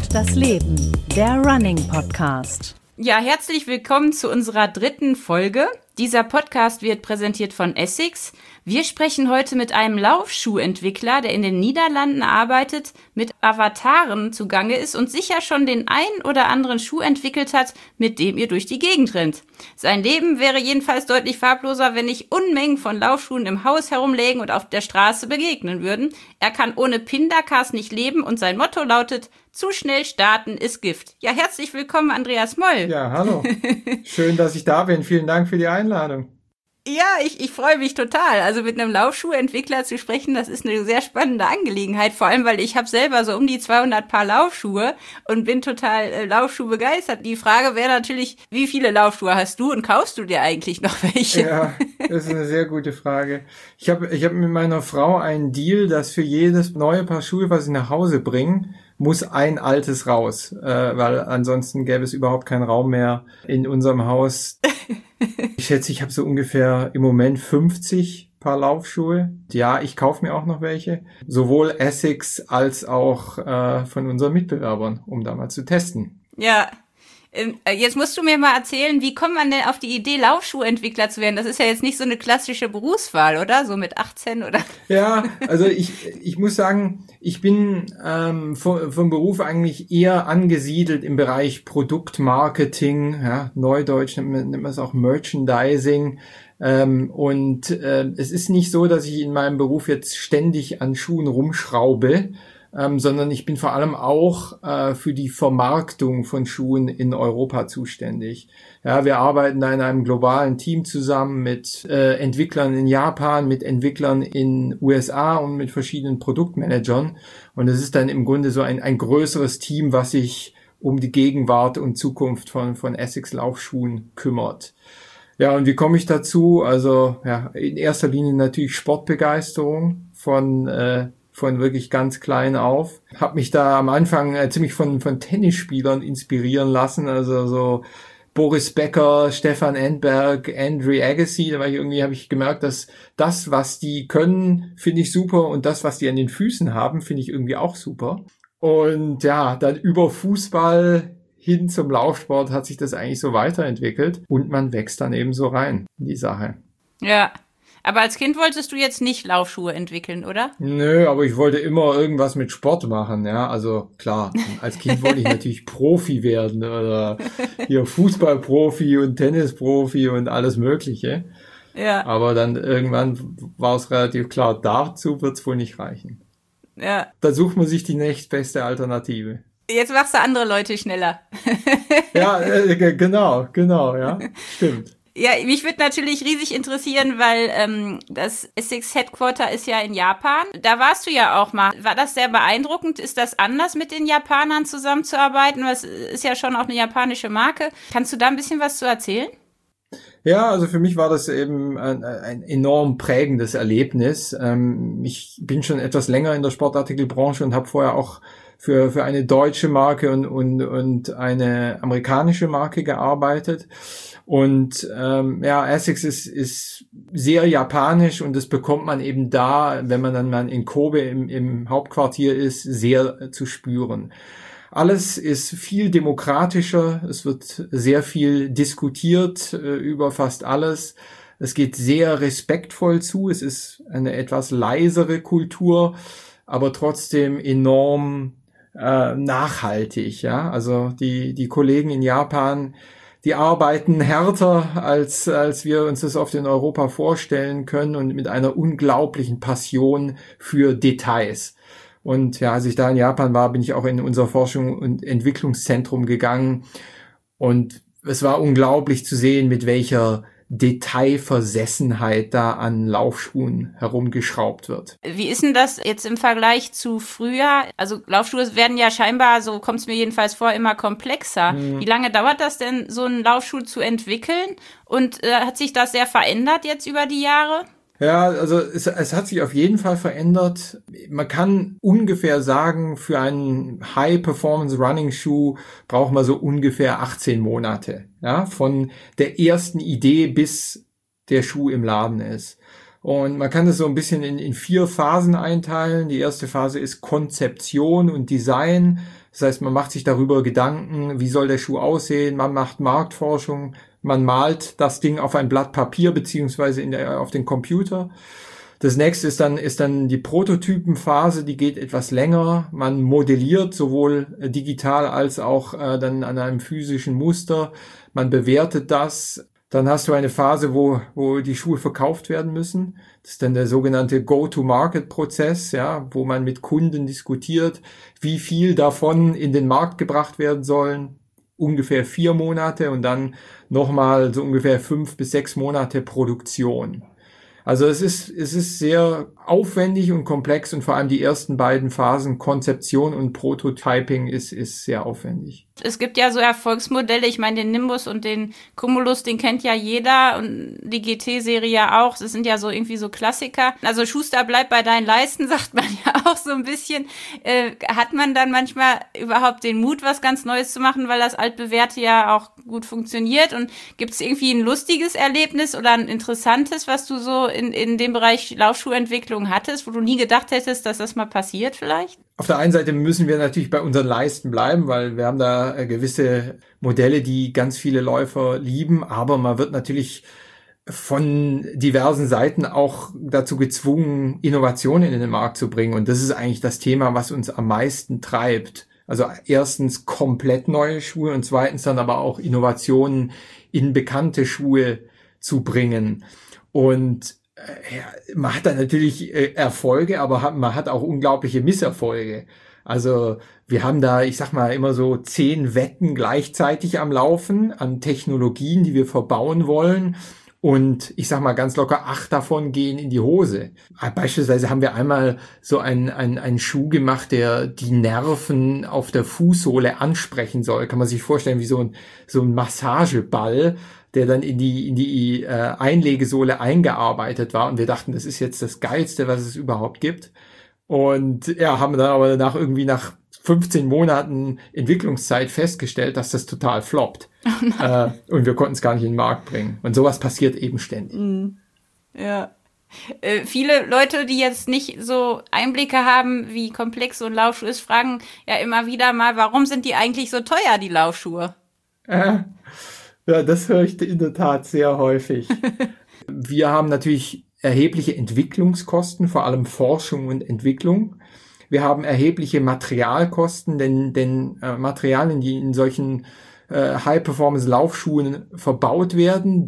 das Leben, der Running Podcast. Ja, herzlich willkommen zu unserer 3. Folge. Dieser Podcast wird präsentiert von Essex. Wir sprechen heute mit einem Laufschuhentwickler, der in den Niederlanden arbeitet, mit Avataren zugange ist und sicher schon den einen oder anderen Schuh entwickelt hat, mit dem ihr durch die Gegend rennt. Sein Leben wäre jedenfalls deutlich farbloser, wenn nicht Unmengen von Laufschuhen im Haus herumlägen und auf der Straße begegnen würden. Er kann ohne Pindakas nicht leben und sein Motto lautet: Zu schnell starten ist Gift. Ja, herzlich willkommen, Andreas Moll. Ja, hallo. Schön, dass ich da bin. Vielen Dank für die Einladung. Ja, ich freue mich total. Also mit einem Laufschuhentwickler zu sprechen, das ist eine sehr spannende Angelegenheit. Vor allem, weil ich habe selber so um die 200 Paar Laufschuhe und bin total Laufschuh-begeistert. Die Frage wäre natürlich, wie viele Laufschuhe hast du und kaufst du dir eigentlich noch welche? Ja, das ist eine sehr gute Frage. Ich hab mit meiner Frau einen Deal, dass für jedes neue Paar Schuhe, was ich nach Hause bringe, muss ein altes raus, weil ansonsten gäbe es überhaupt keinen Raum mehr in unserem Haus. Ich schätze, ich habe so ungefähr im Moment 50 Paar Laufschuhe. Ja, ich kaufe mir auch noch welche. Sowohl Essex als auch von unseren Mitbewerbern, um da mal zu testen. Ja, jetzt musst du mir mal erzählen, wie kommt man denn auf die Idee, Laufschuhentwickler zu werden? Das ist ja jetzt nicht so eine klassische Berufswahl, oder? So mit 18 oder? Ja, also ich muss sagen, ich bin vom Beruf eigentlich eher angesiedelt im Bereich Produktmarketing, ja, Neudeutsch nennt man es auch Merchandising. Es ist nicht so, dass ich in meinem Beruf jetzt ständig an Schuhen rumschraube, sondern ich bin vor allem auch für die Vermarktung von Schuhen in Europa zuständig. Ja, wir arbeiten da in einem globalen Team zusammen mit Entwicklern in Japan, mit Entwicklern in USA und mit verschiedenen Produktmanagern. Und es ist dann im Grunde so ein größeres Team, was sich um die Gegenwart und Zukunft von Essex Laufschuhen kümmert. Ja, und wie komme ich dazu? Also ja, in erster Linie natürlich Sportbegeisterung von wirklich ganz klein auf. Hab mich da am Anfang ziemlich von Tennisspielern inspirieren lassen, also so Boris Becker, Stefan Edberg, Andre Agassi. Da habe ich gemerkt, dass das, was die können, finde ich super, und das, was die an den Füßen haben, finde ich irgendwie auch super. Und ja, dann über Fußball hin zum Laufsport hat sich das eigentlich so weiterentwickelt und man wächst dann eben so rein in die Sache. Ja. Aber als Kind wolltest du jetzt nicht Laufschuhe entwickeln, oder? Nö, aber ich wollte immer irgendwas mit Sport machen, ja. Also klar, als Kind wollte ich natürlich Profi werden oder hier Fußballprofi und Tennisprofi und alles Mögliche. Ja. Aber dann irgendwann war es relativ klar, dazu wird's wohl nicht reichen. Ja. Da sucht man sich die nächstbeste Alternative. Jetzt machst du andere Leute schneller. Ja, genau, ja, stimmt. Ja, mich würde natürlich riesig interessieren, weil das Essex Headquarter ist ja in Japan. Da warst du ja auch mal. War das sehr beeindruckend? Ist das anders, mit den Japanern zusammenzuarbeiten? Das ist ja schon auch eine japanische Marke. Kannst du da ein bisschen was zu erzählen? Ja, also für mich war das eben ein enorm prägendes Erlebnis. Ich bin schon etwas länger in der Sportartikelbranche und habe vorher auch für eine deutsche Marke und eine amerikanische Marke gearbeitet. Und Essex ist sehr japanisch, und das bekommt man eben da, wenn man dann mal in Kobe im Hauptquartier ist, sehr zu spüren. Alles ist viel demokratischer, es wird sehr viel diskutiert über fast alles. Es geht sehr respektvoll zu, es ist eine etwas leisere Kultur, aber trotzdem enorm nachhaltig. Ja, also die Kollegen in Japan, die arbeiten härter, als wir uns das oft in Europa vorstellen können, und mit einer unglaublichen Passion für Details. Und ja, als ich da in Japan war, bin ich auch in unser Forschung- und Entwicklungszentrum gegangen. Und es war unglaublich zu sehen, mit welcher Detailversessenheit da an Laufschuhen herumgeschraubt wird. Wie ist denn das jetzt im Vergleich zu früher? Also Laufschuhe werden ja scheinbar, so kommt es mir jedenfalls vor, immer komplexer. Wie lange dauert das denn, so einen Laufschuh zu entwickeln? Und hat sich das sehr verändert jetzt über die Jahre? Ja, also es hat sich auf jeden Fall verändert. Man kann ungefähr sagen, für einen High-Performance-Running-Schuh braucht man so ungefähr 18 Monate. Ja, von der ersten Idee bis der Schuh im Laden ist. Und man kann das so ein bisschen in 4 Phasen einteilen. Die erste Phase ist Konzeption und Design. Das heißt, man macht sich darüber Gedanken, wie soll der Schuh aussehen, man macht Marktforschung, man malt das Ding auf ein Blatt Papier beziehungsweise auf den Computer. Das nächste ist dann die Prototypenphase, die geht etwas länger. Man modelliert sowohl digital als auch dann an einem physischen Muster. Man bewertet das. Dann hast du eine Phase, wo die Schuhe verkauft werden müssen. Das ist dann der sogenannte Go-to-Market-Prozess, ja, wo man mit Kunden diskutiert, wie viel davon in den Markt gebracht werden sollen. Ungefähr 4 Monate und dann nochmal so ungefähr 5 bis 6 Monate Produktion. Also es ist sehr aufwendig und komplex und vor allem die ersten beiden Phasen, Konzeption und Prototyping, ist sehr aufwendig. Es gibt ja so Erfolgsmodelle, ich meine den Nimbus und den Cumulus, den kennt ja jeder und die GT-Serie ja auch, das sind ja so irgendwie so Klassiker. Also Schuster bleibt bei deinen Leisten, sagt man ja auch so ein bisschen. Hat man dann manchmal überhaupt den Mut, was ganz Neues zu machen, weil das Altbewährte ja auch gut funktioniert? Und gibt es irgendwie ein lustiges Erlebnis oder ein interessantes, was du so in dem Bereich Laufschuhentwicklung hattest, wo du nie gedacht hättest, dass das mal passiert vielleicht? Auf der einen Seite müssen wir natürlich bei unseren Leisten bleiben, weil wir haben da gewisse Modelle, die ganz viele Läufer lieben, aber man wird natürlich von diversen Seiten auch dazu gezwungen, Innovationen in den Markt zu bringen. Und das ist eigentlich das Thema, was uns am meisten treibt. Also erstens komplett neue Schuhe und zweitens dann aber auch Innovationen in bekannte Schuhe zu bringen. Und ja, man hat da natürlich Erfolge, aber man hat auch unglaubliche Misserfolge. Also wir haben da, ich sag mal, immer so 10 Wetten gleichzeitig am Laufen an Technologien, die wir verbauen wollen. Und ich sag mal ganz locker, 8 davon gehen in die Hose. Beispielsweise haben wir einmal so einen Schuh gemacht, der die Nerven auf der Fußsohle ansprechen soll. Kann man sich vorstellen, wie so ein Massageball, der dann in die Einlegesohle eingearbeitet war. Und wir dachten, das ist jetzt das Geilste, was es überhaupt gibt. Und ja, haben dann aber nach 15 Monaten Entwicklungszeit festgestellt, dass das total floppt. Oh und wir konnten es gar nicht in den Markt bringen. Und sowas passiert eben ständig. Ja. Viele Leute, die jetzt nicht so Einblicke haben, wie komplex so ein Laufschuh ist, fragen ja immer wieder mal, warum sind die eigentlich so teuer, die Laufschuhe? Ja, das höre ich in der Tat sehr häufig. Wir haben natürlich erhebliche Entwicklungskosten, vor allem Forschung und Entwicklung. Wir haben erhebliche Materialkosten, denn Materialien, die in solchen High-Performance-Laufschuhen verbaut werden,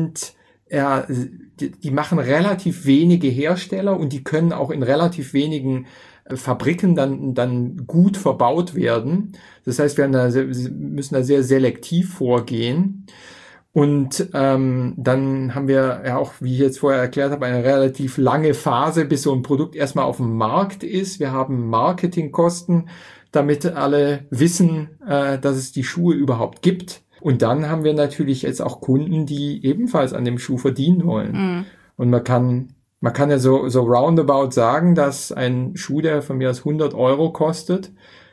die machen relativ wenige Hersteller und die können auch in relativ wenigen Fabriken dann gut verbaut werden. Das heißt, müssen da sehr selektiv vorgehen. Und dann haben wir ja auch, wie ich jetzt vorher erklärt habe, eine relativ lange Phase, bis so ein Produkt erstmal auf dem Markt ist. Wir haben Marketingkosten, damit alle wissen, dass es die Schuhe überhaupt gibt. Und dann haben wir natürlich jetzt auch Kunden, die ebenfalls an dem Schuh verdienen wollen. Und man kann ja so roundabout sagen, dass ein Schuh, der von mir aus 100 Euro kostet,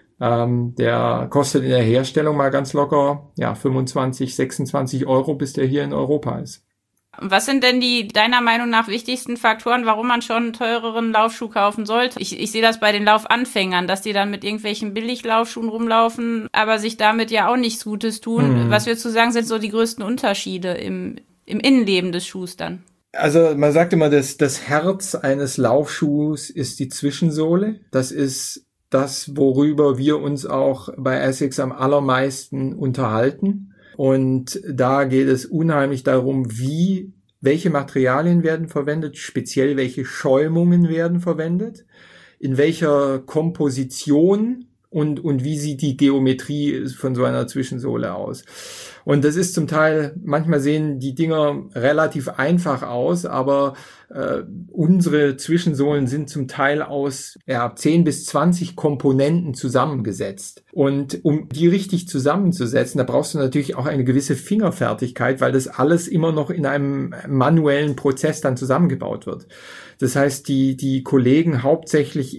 der kostet in der Herstellung mal ganz locker 25, 26 Euro, bis der hier in Europa ist. Was sind denn die deiner Meinung nach wichtigsten Faktoren, warum man schon einen teureren Laufschuh kaufen sollte? Ich sehe das bei den Laufanfängern, dass die dann mit irgendwelchen Billiglaufschuhen rumlaufen, aber sich damit ja auch nichts Gutes tun. Was würdest du sagen, sind so die größten Unterschiede im Innenleben des Schuhs dann? Also man sagt immer, das Herz eines Laufschuhs ist die Zwischensohle. Das ist das, worüber wir uns auch bei ASICS am allermeisten unterhalten. Und da geht es unheimlich darum, welche Materialien werden verwendet, speziell welche Schäumungen werden verwendet, in welcher Komposition und wie sieht die Geometrie von so einer Zwischensohle aus. Und das ist zum Teil, manchmal sehen die Dinger relativ einfach aus, aber unsere Zwischensohlen sind zum Teil aus 10 bis 20 Komponenten zusammengesetzt. Und um die richtig zusammenzusetzen, da brauchst du natürlich auch eine gewisse Fingerfertigkeit, weil das alles immer noch in einem manuellen Prozess dann zusammengebaut wird. Das heißt, die Kollegen hauptsächlich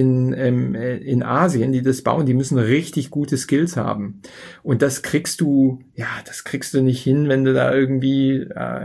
in Asien, die das bauen, die müssen richtig gute Skills haben. Und das kriegst du nicht hin, wenn du da irgendwie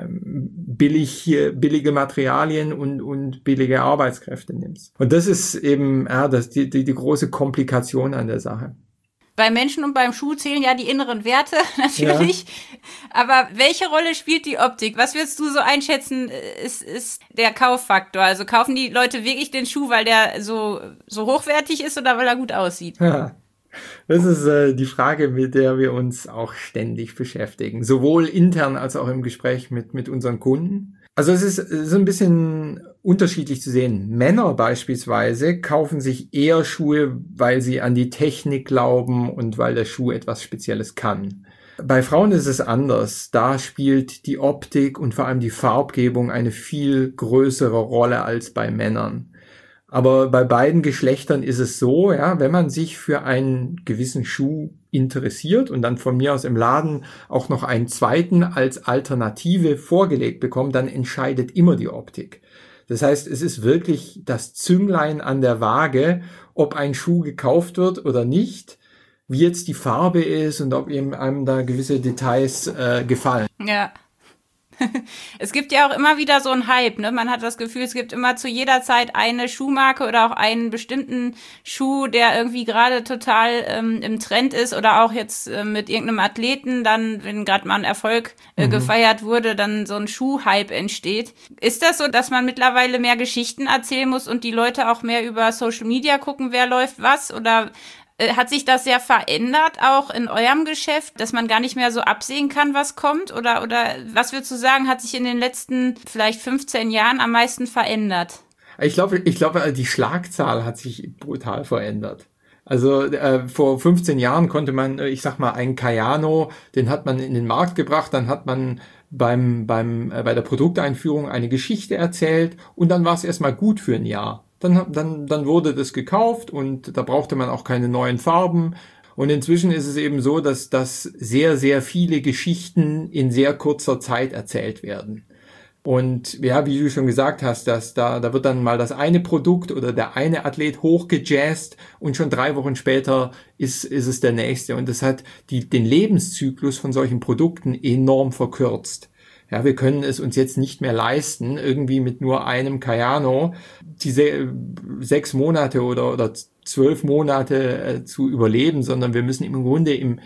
billige Materialien und billige Arbeitskräfte nimmst. Und das ist eben die große Komplikation an der Sache. Bei Menschen und beim Schuh zählen ja die inneren Werte natürlich. Ja. Aber welche Rolle spielt die Optik? Was würdest du so einschätzen, ist der Kauffaktor? Also kaufen die Leute wirklich den Schuh, weil der so hochwertig ist oder weil er gut aussieht? Ja. Das ist die Frage, mit der wir uns auch ständig beschäftigen. Sowohl intern als auch im Gespräch mit unseren Kunden. Also es ist so ein bisschen unterschiedlich zu sehen. Männer beispielsweise kaufen sich eher Schuhe, weil sie an die Technik glauben und weil der Schuh etwas Spezielles kann. Bei Frauen ist es anders. Da spielt die Optik und vor allem die Farbgebung eine viel größere Rolle als bei Männern. Aber bei beiden Geschlechtern ist es so, ja, wenn man sich für einen gewissen Schuh interessiert und dann von mir aus im Laden auch noch einen zweiten als Alternative vorgelegt bekommt, dann entscheidet immer die Optik. Das heißt, es ist wirklich das Zünglein an der Waage, ob ein Schuh gekauft wird oder nicht, wie jetzt die Farbe ist und ob einem da gewisse Details gefallen. Ja. Es gibt ja auch immer wieder so einen Hype, ne? Man hat das Gefühl, es gibt immer zu jeder Zeit eine Schuhmarke oder auch einen bestimmten Schuh, der irgendwie gerade total im Trend ist oder auch jetzt mit irgendeinem Athleten, dann, wenn gerade mal ein Erfolg gefeiert wurde, dann so ein Schuhhype entsteht. Ist das so, dass man mittlerweile mehr Geschichten erzählen muss und die Leute auch mehr über Social Media gucken, wer läuft was, oder hat sich das sehr verändert, auch in eurem Geschäft, dass man gar nicht mehr so absehen kann, was kommt? Oder was würdest du sagen, hat sich in den letzten vielleicht 15 Jahren am meisten verändert? Ich glaube, die Schlagzahl hat sich brutal verändert. Also vor 15 Jahren konnte man, ich sag mal, einen Kayano, den hat man in den Markt gebracht, dann hat man bei der Produkteinführung eine Geschichte erzählt und dann war es erstmal gut für ein Jahr. Dann wurde das gekauft und da brauchte man auch keine neuen Farben. Und inzwischen ist es eben so, dass sehr, sehr viele Geschichten in sehr kurzer Zeit erzählt werden. Und ja, wie du schon gesagt hast, da wird dann mal das eine Produkt oder der eine Athlet hochgejazzt und schon 3 Wochen später ist es der nächste. Und das hat den Lebenszyklus von solchen Produkten enorm verkürzt. Ja, wir können es uns jetzt nicht mehr leisten, irgendwie mit nur einem Kayano diese 6 Monate oder 12 Monate zu überleben, sondern wir müssen im Grunde im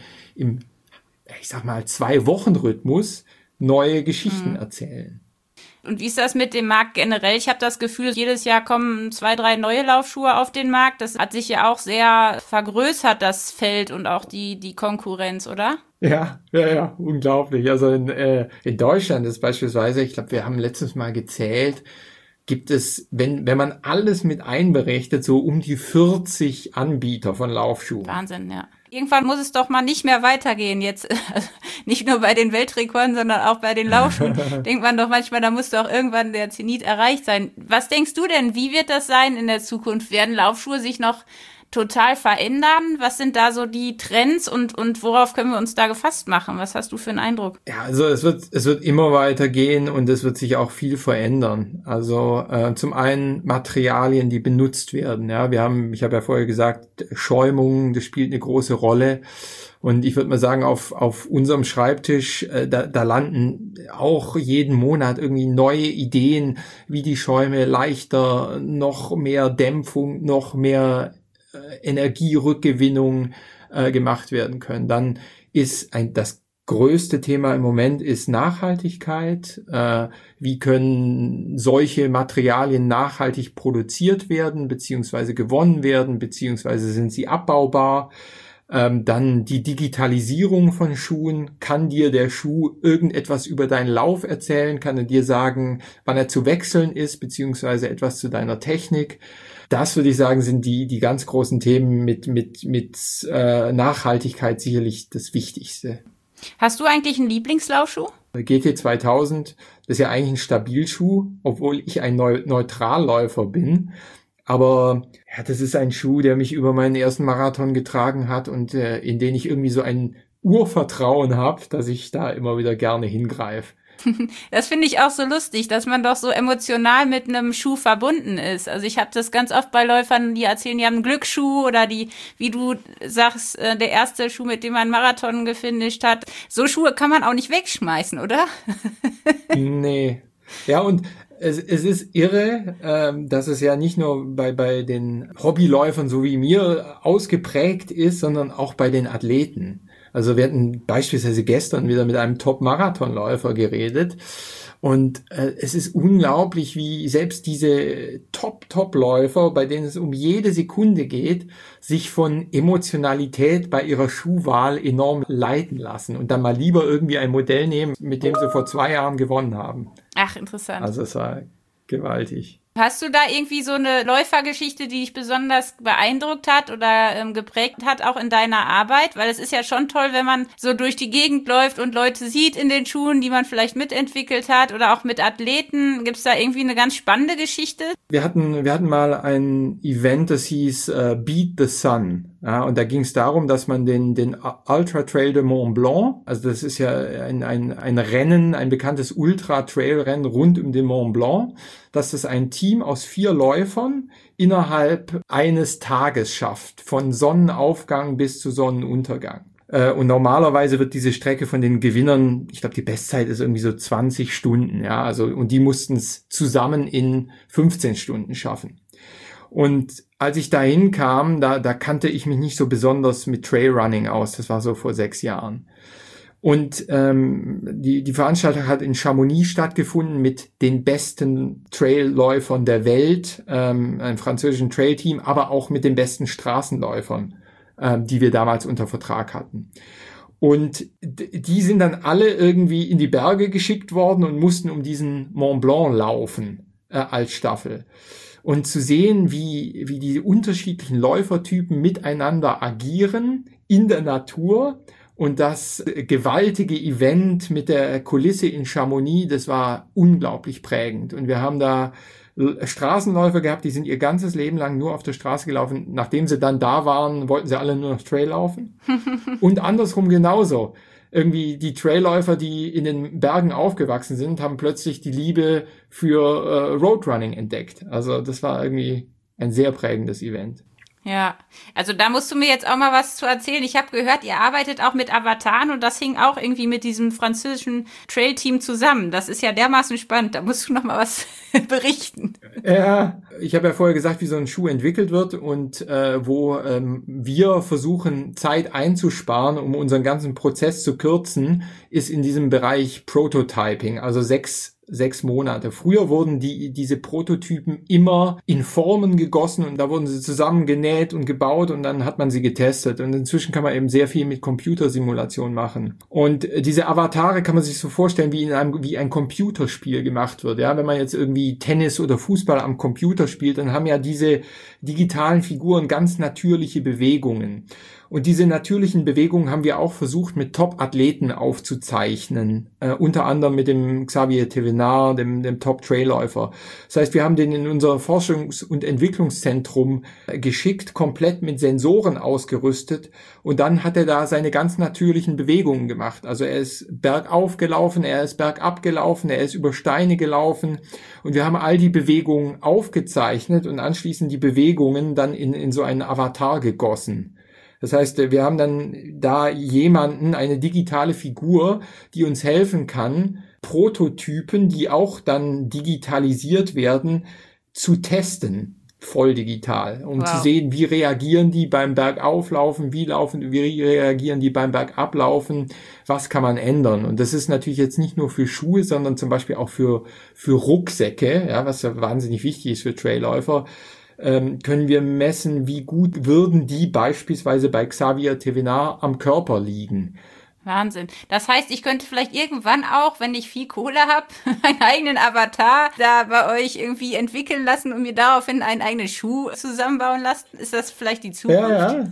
ich sag mal 2-Wochen-Rhythmus neue Geschichten erzählen. Und wie ist das mit dem Markt generell? Ich habe das Gefühl, jedes Jahr kommen 2, 3 neue Laufschuhe auf den Markt. Das hat sich ja auch sehr vergrößert, das Feld und auch die Konkurrenz, oder? Ja, unglaublich. Also in Deutschland ist beispielsweise, ich glaube, wir haben letztes Mal gezählt, gibt es, wenn man alles mit einberechnet, so um die 40 Anbieter von Laufschuhen. Wahnsinn, ja. Irgendwann muss es doch mal nicht mehr weitergehen jetzt. Nicht nur bei den Weltrekorden, sondern auch bei den Laufschuhen. Denkt man doch manchmal, da muss doch irgendwann der Zenit erreicht sein. Was denkst du denn? Wie wird das sein in der Zukunft? Werden Laufschuhe sich noch total verändern? Was sind da so die Trends und worauf können wir uns da gefasst machen? Was hast du für einen Eindruck? Ja, also es wird immer weitergehen und es wird sich auch viel verändern. Also zum einen Materialien, die benutzt werden. Ja, ich habe ja vorher gesagt, Schäumung, das spielt eine große Rolle. Und ich würde mal sagen, auf unserem Schreibtisch, da landen auch jeden Monat irgendwie neue Ideen, wie die Schäume leichter, noch mehr Dämpfung, noch mehr Energierückgewinnung gemacht werden können. Dann ist das größte Thema im Moment ist Nachhaltigkeit. Wie können solche Materialien nachhaltig produziert werden, beziehungsweise gewonnen werden, beziehungsweise sind sie abbaubar? Dann die Digitalisierung von Schuhen. Kann dir der Schuh irgendetwas über deinen Lauf erzählen? Kann er dir sagen, wann er zu wechseln ist, beziehungsweise etwas zu deiner Technik? Das würde ich sagen, sind die ganz großen Themen mit Nachhaltigkeit sicherlich das Wichtigste. Hast du eigentlich einen Lieblingslaufschuh? GT 2000, das ist ja eigentlich ein Stabilschuh, obwohl ich ein Neutralläufer bin. Aber ja, das ist ein Schuh, der mich über meinen ersten Marathon getragen hat und in den ich irgendwie so ein Urvertrauen habe, dass ich da immer wieder gerne hingreife. Das finde ich auch so lustig, dass man doch so emotional mit einem Schuh verbunden ist. Also ich habe das ganz oft bei Läufern, die erzählen, die haben einen Glücksschuh oder die, wie du sagst, der erste Schuh, mit dem man einen Marathon gefinisht hat. So Schuhe kann man auch nicht wegschmeißen, oder? Nee. Ja, und es ist irre, dass es ja nicht nur bei den Hobbyläufern so wie mir ausgeprägt ist, sondern auch bei den Athleten. Also wir hatten beispielsweise gestern wieder mit einem Top-Marathonläufer geredet. Und es ist unglaublich, wie selbst diese Top-Läufer, bei denen es um jede Sekunde geht, sich von Emotionalität bei ihrer Schuhwahl enorm leiten lassen und dann mal lieber irgendwie ein Modell nehmen, mit dem sie vor 2 Jahren gewonnen haben. Ach, interessant. Also es war gewaltig. Hast du da irgendwie so eine Läufergeschichte, die dich besonders beeindruckt hat oder geprägt hat, auch in deiner Arbeit? Weil es ist ja schon toll, wenn man so durch die Gegend läuft und Leute sieht in den Schuhen, die man vielleicht mitentwickelt hat oder auch mit Athleten. Gibt es da irgendwie eine ganz spannende Geschichte? Wir hatten mal ein Event, das hieß Beat the Sun. Ja, und da ging es darum, dass man den Ultra Trail de Mont Blanc, also das ist ja ein Rennen, ein bekanntes Ultra-Trail-Rennen rund um den Mont Blanc, dass es ein Team aus 4 Läufern innerhalb eines Tages schafft, von Sonnenaufgang bis zu Sonnenuntergang. Und normalerweise wird diese Strecke von den Gewinnern, ich glaube, die Bestzeit ist irgendwie so 20 Stunden, ja, also, und die mussten es zusammen in 15 Stunden schaffen. Und als ich dahin kam, da kannte ich mich nicht so besonders mit Trailrunning aus. Das war so vor 6 Jahren. Und die Veranstaltung hat in Chamonix stattgefunden mit den besten Trailläufern der Welt, einem französischen Trailteam, aber auch mit den besten Straßenläufern, die wir damals unter Vertrag hatten. Und die sind dann alle irgendwie in die Berge geschickt worden und mussten um diesen Mont Blanc laufen als Staffel. Und zu sehen, wie die unterschiedlichen Läufertypen miteinander agieren in der Natur und das gewaltige Event mit der Kulisse in Chamonix, das war unglaublich prägend. Und wir haben da Straßenläufer gehabt, die sind ihr ganzes Leben lang nur auf der Straße gelaufen. Nachdem sie dann da waren, wollten sie alle nur noch Trail laufen. Und andersrum genauso. Irgendwie die Trailläufer, die in den Bergen aufgewachsen sind, haben plötzlich die Liebe für Roadrunning entdeckt. Also das war irgendwie ein sehr prägendes Event. Ja, also da musst du mir jetzt auch mal was zu erzählen. Ich habe gehört, ihr arbeitet auch mit Avataren und das hing auch irgendwie mit diesem französischen Trail-Team zusammen. Das ist ja dermaßen spannend, da musst du noch mal was berichten. Ja, ich habe ja vorher gesagt, wie so ein Schuh entwickelt wird und wo wir versuchen, Zeit einzusparen, um unseren ganzen Prozess zu kürzen, ist in diesem Bereich Prototyping, also 6 Monate. Früher wurden diese Prototypen immer in Formen gegossen und da wurden sie zusammen genäht und gebaut und dann hat man sie getestet. Und inzwischen kann man eben sehr viel mit Computersimulation machen. Und diese Avatare kann man sich so vorstellen, wie ein Computerspiel gemacht wird. Ja, wenn man jetzt irgendwie Tennis oder Fußball am Computer spielt, dann haben ja diese digitalen Figuren ganz natürliche Bewegungen. Und diese natürlichen Bewegungen haben wir auch versucht, mit Top-Athleten aufzuzeichnen. Unter anderem mit dem Xavier Thévenard, dem Top-Trailläufer. Das heißt, wir haben den in unser Forschungs- und Entwicklungszentrum geschickt, komplett mit Sensoren ausgerüstet. Und dann hat er da seine ganz natürlichen Bewegungen gemacht. Also er ist bergauf gelaufen, er ist bergab gelaufen, er ist über Steine gelaufen. Und wir haben all die Bewegungen aufgezeichnet und anschließend die Bewegungen dann in so einen Avatar gegossen. Das heißt, wir haben dann da eine digitale Figur, die uns helfen kann, Prototypen, die auch dann digitalisiert werden, zu testen, voll digital, um zu sehen, wie reagieren die beim Bergauflaufen, wie reagieren die beim Bergablaufen, was kann man ändern. Und das ist natürlich jetzt nicht nur für Schuhe, sondern zum Beispiel auch für Rucksäcke, ja, was ja wahnsinnig wichtig ist für Trailläufer. Können wir messen, wie gut würden die beispielsweise bei Xavier Thévenard am Körper liegen. Wahnsinn. Das heißt, ich könnte vielleicht irgendwann auch, wenn ich viel Kohle habe, meinen eigenen Avatar da bei euch irgendwie entwickeln lassen und mir daraufhin einen eigenen Schuh zusammenbauen lassen. Ist das vielleicht die Zukunft? Ja.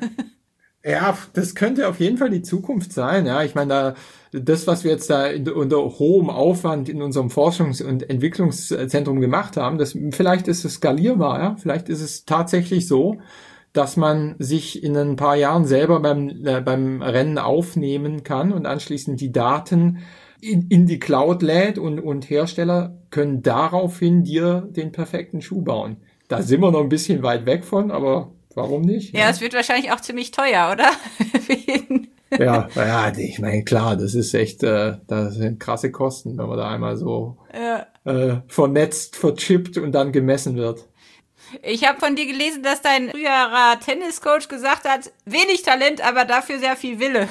Ja, das könnte auf jeden Fall die Zukunft sein. Ja, ich meine, das, was wir jetzt da unter hohem Aufwand in unserem Forschungs- und Entwicklungszentrum gemacht haben, vielleicht ist es skalierbar. Ja, vielleicht ist es tatsächlich so, dass man sich in ein paar Jahren selber beim Rennen aufnehmen kann und anschließend die Daten in die Cloud lädt und Hersteller können daraufhin dir den perfekten Schuh bauen. Da sind wir noch ein bisschen weit weg von, aber warum nicht? Ja, es wird wahrscheinlich auch ziemlich teuer, oder? Für jeden. Ja, ich meine, klar, das ist echt, das sind krasse Kosten, wenn man da einmal so vernetzt, verchippt und dann gemessen wird. Ich habe von dir gelesen, dass dein früherer Tenniscoach gesagt hat, wenig Talent, aber dafür sehr viel Wille.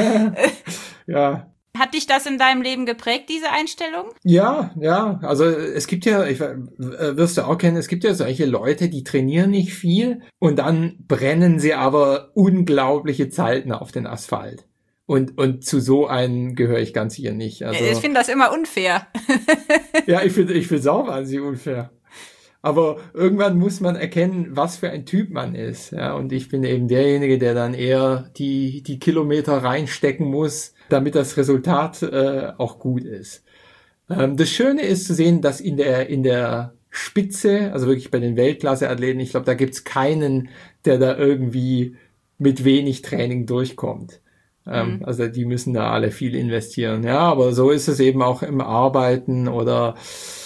Ja. Hat dich das in deinem Leben geprägt, diese Einstellung? Ja, also es gibt ja, wirst du auch kennen, es gibt ja solche Leute, die trainieren nicht viel und dann brennen sie aber unglaubliche Zeiten auf den Asphalt. Und zu so einem gehöre ich ganz sicher nicht. Also, ich finde das immer unfair. Ja, ich finde es auch wahnsinnig unfair. Aber irgendwann muss man erkennen, was für ein Typ man ist. Ja, und ich bin eben derjenige, der dann eher die Kilometer reinstecken muss, damit das Resultat auch gut ist. Das Schöne ist zu sehen, dass in der Spitze, also wirklich bei den Weltklasse-Athleten, ich glaube, da gibt's keinen, der da irgendwie mit wenig Training durchkommt. Also die müssen da alle viel investieren. Ja, aber so ist es eben auch im Arbeiten oder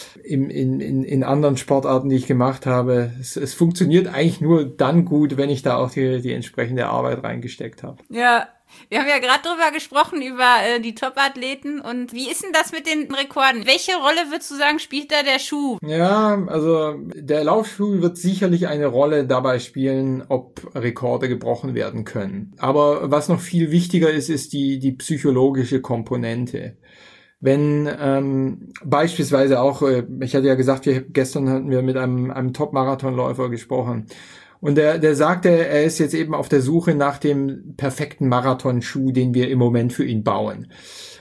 in anderen Sportarten, die ich gemacht habe. Es funktioniert eigentlich nur dann gut, wenn ich da auch die entsprechende Arbeit reingesteckt habe. Ja, wir haben ja gerade drüber gesprochen, über die Top-Athleten. Und wie ist denn das mit den Rekorden? Welche Rolle, würdest du sagen, spielt da der Schuh? Ja, also der Laufschuh wird sicherlich eine Rolle dabei spielen, ob Rekorde gebrochen werden können. Aber was noch viel wichtiger ist, ist die psychologische Komponente. Wenn beispielsweise auch, ich hatte ja gesagt, gestern hatten wir mit einem Top-Marathonläufer gesprochen und der sagte, er ist jetzt eben auf der Suche nach dem perfekten Marathonschuh, den wir im Moment für ihn bauen.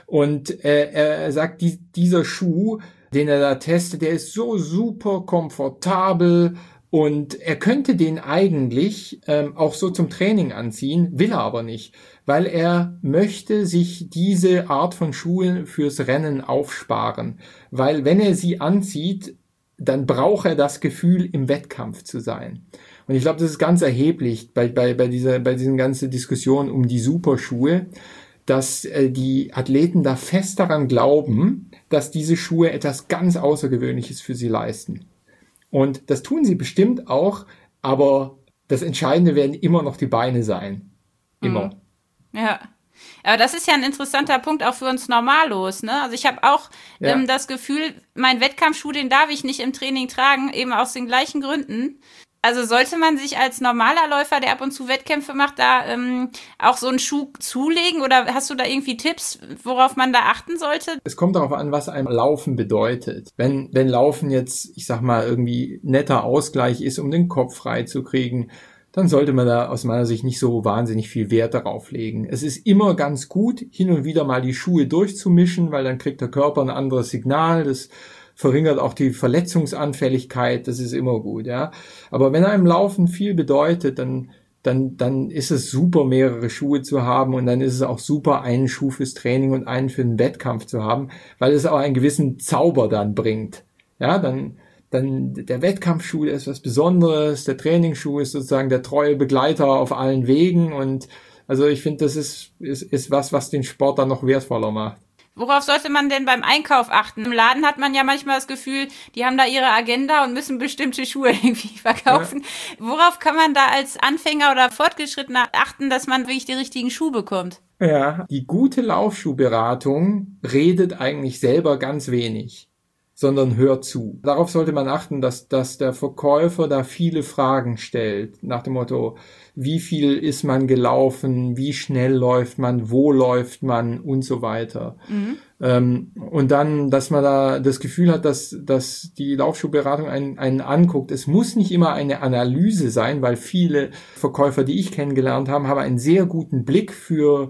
Und er sagt, dieser Schuh, den er da testet, der ist so super komfortabel und er könnte den eigentlich auch so zum Training anziehen, will er aber nicht, weil er möchte sich diese Art von Schuhen fürs Rennen aufsparen. Weil wenn er sie anzieht, dann braucht er das Gefühl, im Wettkampf zu sein. Und ich glaube, das ist ganz erheblich bei diesen ganzen Diskussionen um die Superschuhe, dass die Athleten da fest daran glauben, dass diese Schuhe etwas ganz Außergewöhnliches für sie leisten. Und das tun sie bestimmt auch, aber das Entscheidende werden immer noch die Beine sein. Immer. Ja, aber das ist ja ein interessanter Punkt auch für uns Normalos, ne? Also ich habe auch das Gefühl, mein Wettkampfschuh, den darf ich nicht im Training tragen, eben aus den gleichen Gründen. Also sollte man sich als normaler Läufer, der ab und zu Wettkämpfe macht, da auch so einen Schuh zulegen? Oder hast du da irgendwie Tipps, worauf man da achten sollte? Es kommt darauf an, was einem Laufen bedeutet. Wenn Laufen jetzt, ich sag mal, irgendwie netter Ausgleich ist, um den Kopf frei zu kriegen, dann sollte man da aus meiner Sicht nicht so wahnsinnig viel Wert darauf legen. Es ist immer ganz gut, hin und wieder mal die Schuhe durchzumischen, weil dann kriegt der Körper ein anderes Signal, das verringert auch die Verletzungsanfälligkeit, das ist immer gut, ja. Aber wenn einem Laufen viel bedeutet, dann ist es super, mehrere Schuhe zu haben und dann ist es auch super, einen Schuh fürs Training und einen für den Wettkampf zu haben, weil es auch einen gewissen Zauber dann bringt. Ja, dann der Wettkampfschuh ist was Besonderes, der Trainingsschuh ist sozusagen der treue Begleiter auf allen Wegen und also ich finde, das ist was den Sport dann noch wertvoller macht. Worauf sollte man denn beim Einkauf achten? Im Laden hat man ja manchmal das Gefühl, die haben da ihre Agenda und müssen bestimmte Schuhe irgendwie verkaufen. Ja. Worauf kann man da als Anfänger oder Fortgeschrittener achten, dass man wirklich den richtigen Schuh bekommt? Ja, die gute Laufschuhberatung redet eigentlich selber ganz wenig, sondern hört zu. Darauf sollte man achten, dass der Verkäufer da viele Fragen stellt, nach dem Motto, wie viel ist man gelaufen, wie schnell läuft man, wo läuft man und so weiter. Und dann, dass man da das Gefühl hat, dass die Laufschuhberatung einen anguckt. Es muss nicht immer eine Analyse sein, weil viele Verkäufer, die ich kennengelernt habe, haben einen sehr guten Blick für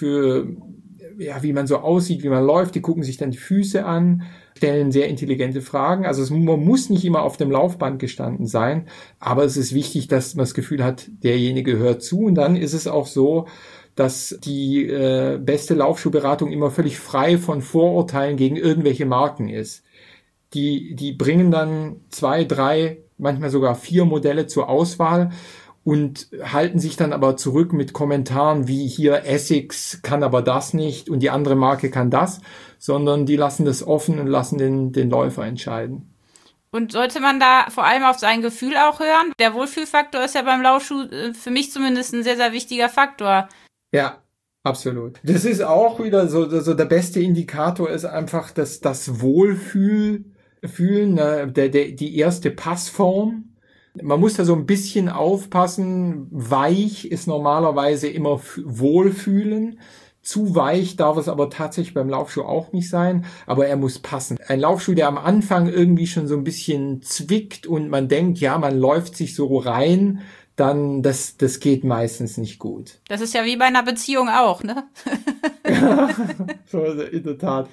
ja, wie man so aussieht, wie man läuft. Die gucken sich dann die Füße an, stellen sehr intelligente Fragen. Also man muss nicht immer auf dem Laufband gestanden sein, aber es ist wichtig, dass man das Gefühl hat, derjenige hört zu. Und dann ist es auch so, dass die beste Laufschuhberatung immer völlig frei von Vorurteilen gegen irgendwelche Marken ist. Die bringen dann 2, 3, manchmal sogar 4 Modelle zur Auswahl und halten sich dann aber zurück mit Kommentaren wie hier Essex kann aber das nicht und die andere Marke kann das, sondern die lassen das offen und lassen den Läufer entscheiden. Und sollte man da vor allem auf sein Gefühl auch hören? Der Wohlfühlfaktor ist ja beim Laufschuh für mich zumindest ein sehr, sehr wichtiger Faktor. Ja, Absolut. Das ist auch wieder so der beste Indikator ist einfach das Wohlfühlen, ne, die erste Passform. Man muss da so ein bisschen aufpassen. Weich ist normalerweise immer Wohlfühlen. Zu weich darf es aber tatsächlich beim Laufschuh auch nicht sein, aber er muss passen. Ein Laufschuh, der am Anfang irgendwie schon so ein bisschen zwickt und man denkt, ja, man läuft sich so rein, dann das geht meistens nicht gut. Das ist ja wie bei einer Beziehung auch, ne? Ja, so in der Tat.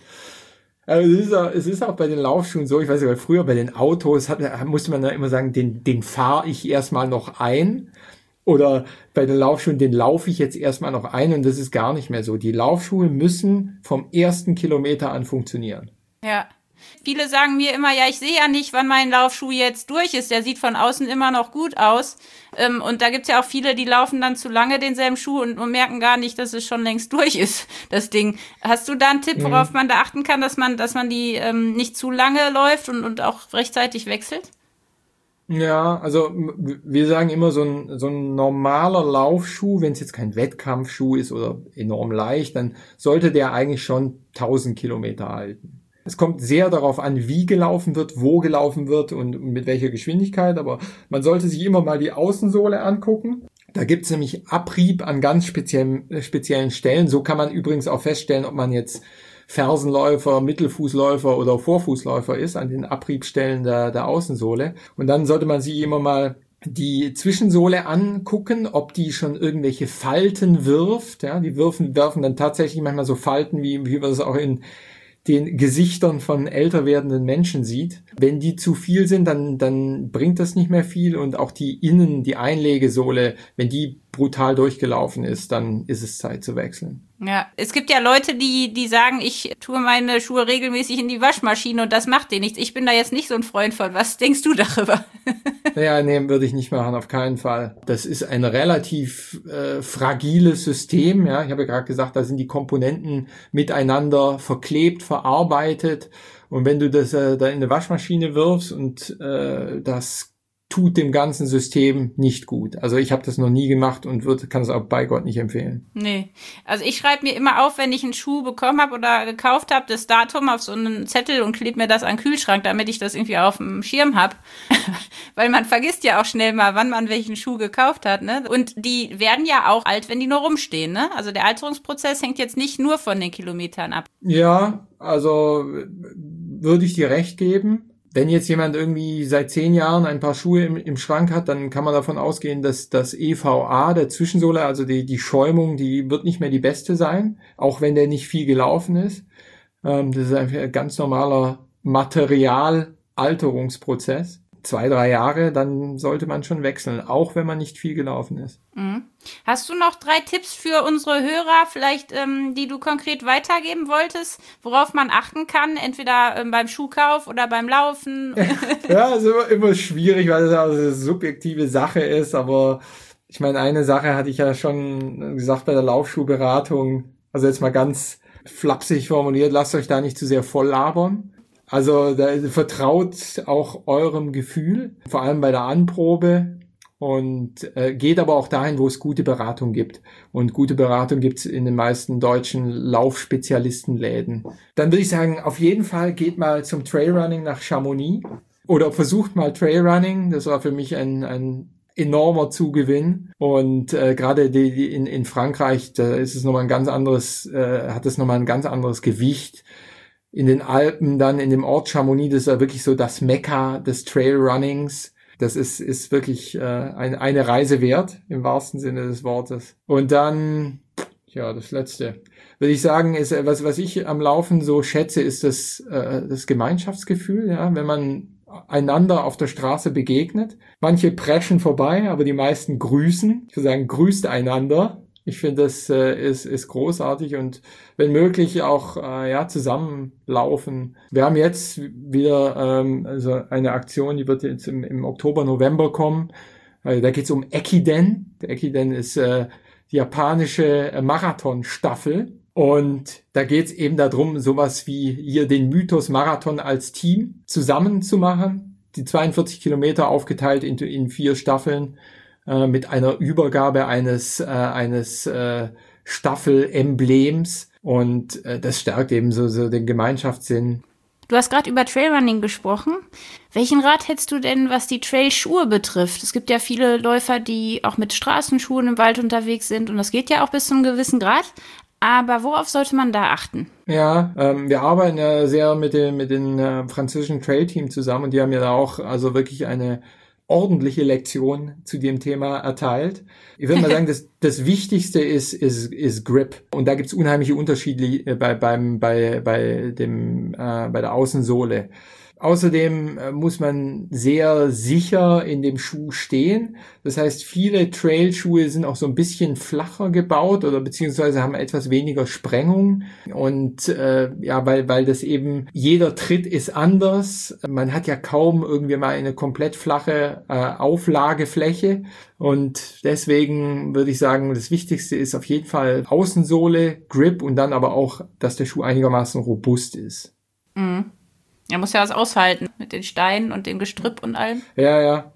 Also es ist auch bei den Laufschuhen so, ich weiß nicht, weil früher bei den Autos musste man da immer sagen, den fahre ich erstmal noch ein. Oder bei den Laufschuhen, den laufe ich jetzt erstmal noch ein und das ist gar nicht mehr so. Die Laufschuhe müssen vom ersten Kilometer an funktionieren. Ja. Viele sagen mir immer, ja, ich sehe ja nicht, wann mein Laufschuh jetzt durch ist. Der sieht von außen immer noch gut aus. Und da gibt's ja auch viele, die laufen dann zu lange denselben Schuh und merken gar nicht, dass es schon längst durch ist, das Ding. Hast du da einen Tipp, worauf man da achten kann, dass man die nicht zu lange läuft und auch rechtzeitig wechselt? Ja, also wir sagen immer so ein normaler Laufschuh, wenn es jetzt kein Wettkampfschuh ist oder enorm leicht, dann sollte der eigentlich schon 1000 Kilometer halten. Es kommt sehr darauf an, wie gelaufen wird, wo gelaufen wird und mit welcher Geschwindigkeit, aber man sollte sich immer mal die Außensohle angucken. Da gibt's nämlich Abrieb an ganz speziellen Stellen. So kann man übrigens auch feststellen, ob man jetzt Fersenläufer, Mittelfußläufer oder Vorfußläufer ist, an den Abriebstellen der Außensohle. Und dann sollte man sich immer mal die Zwischensohle angucken, ob die schon irgendwelche Falten wirft. Ja, die werfen dann tatsächlich manchmal so Falten, wie man das auch in den Gesichtern von älter werdenden Menschen sieht. Wenn die zu viel sind, dann bringt das nicht mehr viel und auch die Einlegesohle, wenn die brutal durchgelaufen ist, dann ist es Zeit zu wechseln. Ja, es gibt ja Leute, die sagen, ich tue meine Schuhe regelmäßig in die Waschmaschine und das macht denen nichts. Ich bin da jetzt nicht so ein Freund von. Was denkst du darüber? Ja, nee, würde ich nicht machen, auf keinen Fall. Das ist ein relativ fragiles System. Ja, ich habe ja gerade gesagt, da sind die Komponenten miteinander verklebt, verarbeitet. Und wenn du das da in eine Waschmaschine wirfst und das tut dem ganzen System nicht gut. Also ich habe das noch nie gemacht und kann es auch bei Gott nicht empfehlen. Nee, also ich schreibe mir immer auf, wenn ich einen Schuh bekommen habe oder gekauft habe, das Datum auf so einen Zettel und klebe mir das an den Kühlschrank, damit ich das irgendwie auf dem Schirm habe. Weil man vergisst ja auch schnell mal, wann man welchen Schuh gekauft hat, ne? Und die werden ja auch alt, wenn die nur rumstehen, ne? Also der Alterungsprozess hängt jetzt nicht nur von den Kilometern ab. Ja, also würde ich dir recht geben. Wenn jetzt jemand irgendwie seit 10 Jahren ein paar Schuhe im Schrank hat, dann kann man davon ausgehen, dass das EVA der Zwischensohle, also die Schäumung, die wird nicht mehr die beste sein, auch wenn der nicht viel gelaufen ist. Das ist einfach ein ganz normaler Materialalterungsprozess. 2-3 Jahre, dann sollte man schon wechseln, auch wenn man nicht viel gelaufen ist. Mhm. Hast du noch 3 Tipps für unsere Hörer, vielleicht, die du konkret weitergeben wolltest, worauf man achten kann, entweder beim Schuhkauf oder beim Laufen? Ja, ist immer schwierig, weil das auch eine subjektive Sache ist, aber ich meine, eine Sache hatte ich ja schon gesagt bei der Laufschuhberatung, also jetzt mal ganz flapsig formuliert, lasst euch da nicht zu sehr voll labern. Also da vertraut auch eurem Gefühl, vor allem bei der Anprobe und geht aber auch dahin, wo es gute Beratung gibt. Und gute Beratung gibt's in den meisten deutschen Laufspezialistenläden. Dann würde ich sagen, auf jeden Fall geht mal zum Trailrunning nach Chamonix oder versucht mal Trailrunning. Das war für mich ein enormer Zugewinn und gerade in Frankreich, da ist es nochmal ein ganz anderes, hat es nochmal ein ganz anderes Gewicht. In den Alpen, dann in dem Ort Chamonix, das ist ja wirklich so das Mekka des Trailrunnings. Das ist wirklich eine Reise wert, im wahrsten Sinne des Wortes. Und dann, ja, das Letzte, würde ich sagen, ist was ich am Laufen so schätze, ist das Gemeinschaftsgefühl, ja, wenn man einander auf der Straße begegnet. Manche preschen vorbei, aber die meisten grüßen. Ich würde sagen, grüßt einander. Ich finde, das ist großartig und wenn möglich auch zusammenlaufen. Wir haben jetzt wieder also eine Aktion, die wird jetzt im Oktober, November kommen. Da geht es um Ekiden. Der Ekiden ist die japanische Marathonstaffel. Und da geht es eben darum, sowas wie hier den Mythos Marathon als Team zusammen zu machen. Die 42 Kilometer aufgeteilt in 4 Staffeln. Mit einer Übergabe eines Staffelemblems und das stärkt eben so den Gemeinschaftssinn. Du hast gerade über Trailrunning gesprochen. Welchen Rat hättest du denn, was die Trailschuhe betrifft? Es gibt ja viele Läufer, die auch mit Straßenschuhen im Wald unterwegs sind und das geht ja auch bis zu einem gewissen Grad. Aber worauf sollte man da achten? Ja, wir arbeiten ja sehr mit den französischen Trail-Team zusammen und die haben ja da auch also wirklich eine ordentliche Lektion zu dem Thema erteilt. Ich würde mal sagen, das Wichtigste ist Grip. Und da gibt's unheimliche Unterschiede bei der Außensohle. Außerdem muss man sehr sicher in dem Schuh stehen. Das heißt, viele Trailschuhe sind auch so ein bisschen flacher gebaut oder beziehungsweise haben etwas weniger Sprengung. Und weil das eben, jeder Tritt ist anders. Man hat ja kaum irgendwie mal eine komplett flache Auflagefläche. Und deswegen würde ich sagen, das Wichtigste ist auf jeden Fall Außensohle, Grip und dann aber auch, dass der Schuh einigermaßen robust ist. Mhm. Er muss ja was aushalten mit den Steinen und dem Gestrüpp und allem. Ja.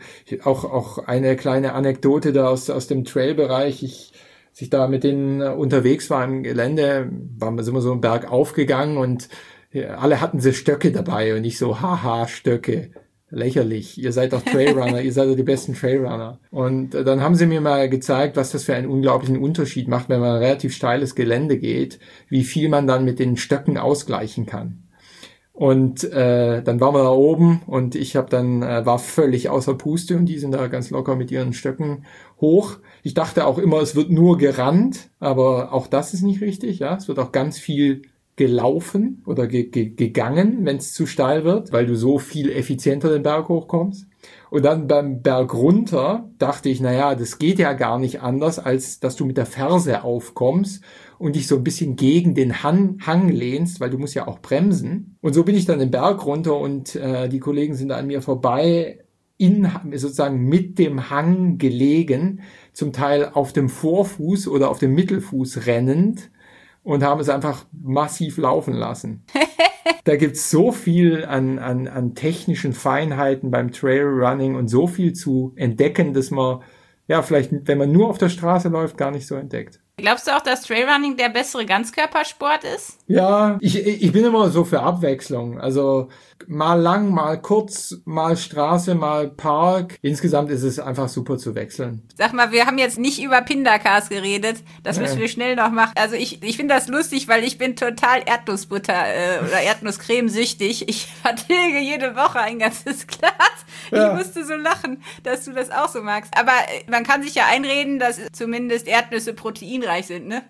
Auch eine kleine Anekdote da aus dem Trailbereich. Als ich da mit denen unterwegs war im Gelände, sind wir so einen Berg aufgegangen und alle hatten sie Stöcke dabei und ich so, haha, Stöcke. Lächerlich. Ihr seid doch Trailrunner, ihr seid doch die besten Trailrunner. Und dann haben sie mir mal gezeigt, was das für einen unglaublichen Unterschied macht, wenn man ein relativ steiles Gelände geht, wie viel man dann mit den Stöcken ausgleichen kann. Und dann waren wir da oben und ich war völlig außer Puste und die sind da ganz locker mit ihren Stöcken hoch. Ich dachte auch immer, es wird nur gerannt, aber auch das ist nicht richtig. Ja, es wird auch ganz viel gelaufen oder gegangen, wenn es zu steil wird, weil du so viel effizienter den Berg hochkommst. Und dann beim Berg runter dachte ich, das geht ja gar nicht anders, als dass du mit der Ferse aufkommst und dich so ein bisschen gegen den Hang lehnst, weil du musst ja auch bremsen. Und so bin ich dann den Berg runter und die Kollegen sind an mir vorbei, sozusagen mit dem Hang gelegen, zum Teil auf dem Vorfuß oder auf dem Mittelfuß rennend und haben es einfach massiv laufen lassen. Da gibt's so viel an technischen Feinheiten beim Trailrunning und so viel zu entdecken, dass man vielleicht, wenn man nur auf der Straße läuft, gar nicht so entdeckt. Glaubst du auch, dass Trailrunning der bessere Ganzkörpersport ist? Ja, ich bin immer so für Abwechslung. Also mal lang, mal kurz, mal Straße, mal Park. Insgesamt ist es einfach super zu wechseln. Sag mal, wir haben jetzt nicht über Pindakas geredet. Das müssen wir schnell noch machen. Also ich finde das lustig, weil ich bin total Erdnussbutter oder Erdnusscreme süchtig. Ich vertilge jede Woche ein ganzes Glas. Ja. Ich musste so lachen, dass du das auch so magst. Aber man kann sich ja einreden, dass zumindest Erdnüsse proteinreich sind, ne?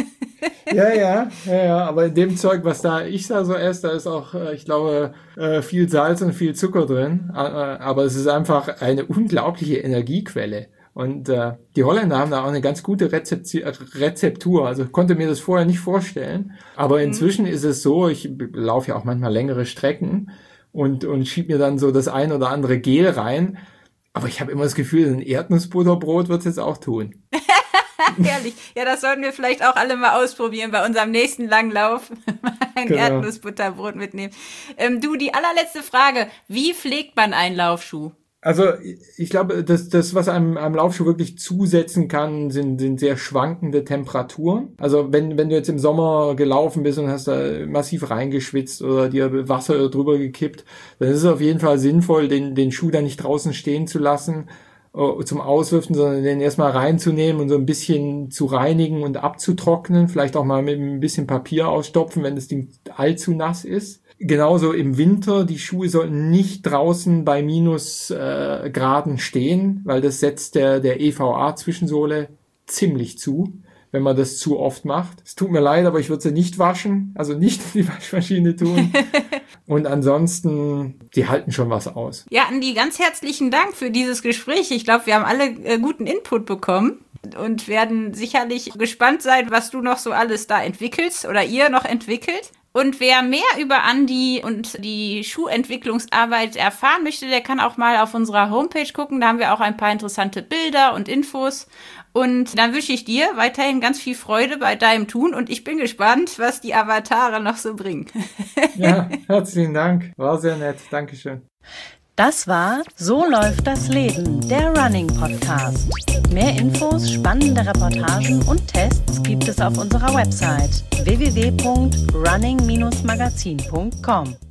Ja, aber in dem Zeug, was ich da so esse, da ist auch, ich glaube, viel Salz und viel Zucker drin, aber es ist einfach eine unglaubliche Energiequelle. Und die Holländer haben da auch eine ganz gute Rezeptur, also ich konnte mir das vorher nicht vorstellen, aber inzwischen ist es so, ich laufe ja auch manchmal längere Strecken und schieb mir dann so das ein oder andere Gel rein, aber ich habe immer das Gefühl, ein Erdnussbutterbrot wird es jetzt auch tun. Herrlich. Ja, das sollten wir vielleicht auch alle mal ausprobieren bei unserem nächsten Langlauf. Ein Erdnussbutterbrot mitnehmen. Du, die allerletzte Frage. Wie pflegt man einen Laufschuh? Also ich glaube, das was einem Laufschuh wirklich zusetzen kann, sind sehr schwankende Temperaturen. Also wenn du jetzt im Sommer gelaufen bist und hast da massiv reingeschwitzt oder dir Wasser drüber gekippt, dann ist es auf jeden Fall sinnvoll, den Schuh da nicht draußen stehen zu lassen zum Auslüften, sondern den erstmal reinzunehmen und so ein bisschen zu reinigen und abzutrocknen, vielleicht auch mal mit ein bisschen Papier ausstopfen, wenn das Ding allzu nass ist. Genauso im Winter, die Schuhe sollten nicht draußen bei Minusgraden stehen, weil das setzt der EVA-Zwischensohle ziemlich zu, wenn man das zu oft macht. Es tut mir leid, aber ich würde sie nicht waschen, also nicht in die Waschmaschine tun. Und ansonsten, die halten schon was aus. Ja, Andi, ganz herzlichen Dank für dieses Gespräch. Ich glaube, wir haben alle guten Input bekommen und werden sicherlich gespannt sein, was du noch so alles da entwickelst oder ihr noch entwickelt. Und wer mehr über Andi und die Schuhentwicklungsarbeit erfahren möchte, der kann auch mal auf unserer Homepage gucken. Da haben wir auch ein paar interessante Bilder und Infos. Und dann wünsche ich dir weiterhin ganz viel Freude bei deinem Tun und ich bin gespannt, was die Avatare noch so bringen. Ja, herzlichen Dank. War sehr nett. Dankeschön. Das war So läuft das Leben, der Running Podcast. Mehr Infos, spannende Reportagen und Tests gibt es auf unserer Website www.running-magazin.com.